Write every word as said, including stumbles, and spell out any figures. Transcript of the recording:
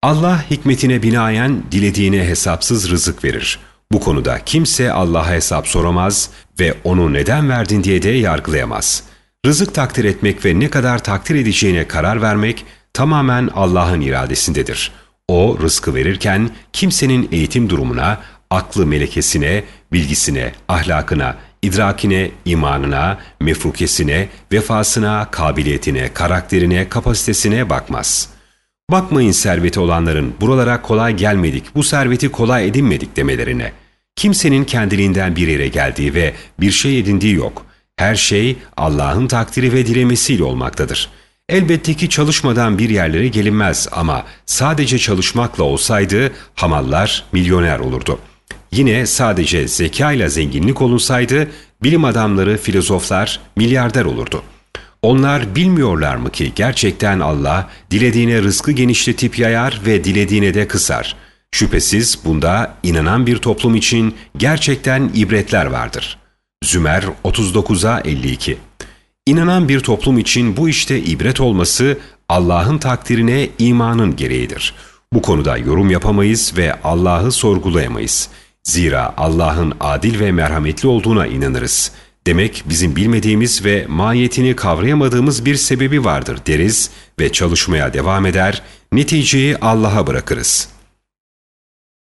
Allah hikmetine binaen dilediğine hesapsız rızık verir. Bu konuda kimse Allah'a hesap soramaz ve onu neden verdin diye de yargılayamaz. Rızık takdir etmek ve ne kadar takdir edeceğine karar vermek tamamen Allah'ın iradesindedir. O rızkı verirken kimsenin eğitim durumuna, aklı melekesine, bilgisine, ahlakına, idrakine, imanına, mefrukesine, vefasına, kabiliyetine, karakterine, kapasitesine bakmaz. Bakmayın serveti olanların buralara kolay gelmedik, bu serveti kolay edinmedik demelerine. Kimsenin kendiliğinden bir yere geldiği ve bir şey edindiği yok. Her şey Allah'ın takdiri ve dilemesiyle olmaktadır. Elbette ki çalışmadan bir yerlere gelinmez ama sadece çalışmakla olsaydı hamallar milyoner olurdu. Yine sadece zekayla zenginlik olunsaydı bilim adamları, filozoflar milyarder olurdu. Onlar bilmiyorlar mı ki gerçekten Allah dilediğine rızkı genişletip yayar ve dilediğine de kısar. Şüphesiz bunda inanan bir toplum için gerçekten ibretler vardır. Zümer otuz dokuza elli iki. İnanan bir toplum için bu işte ibret olması Allah'ın takdirine imanın gereğidir. Bu konuda yorum yapamayız ve Allah'ı sorgulayamayız. Zira Allah'ın adil ve merhametli olduğuna inanırız. Demek bizim bilmediğimiz ve mahiyetini kavrayamadığımız bir sebebi vardır deriz ve çalışmaya devam eder, neticeyi Allah'a bırakırız.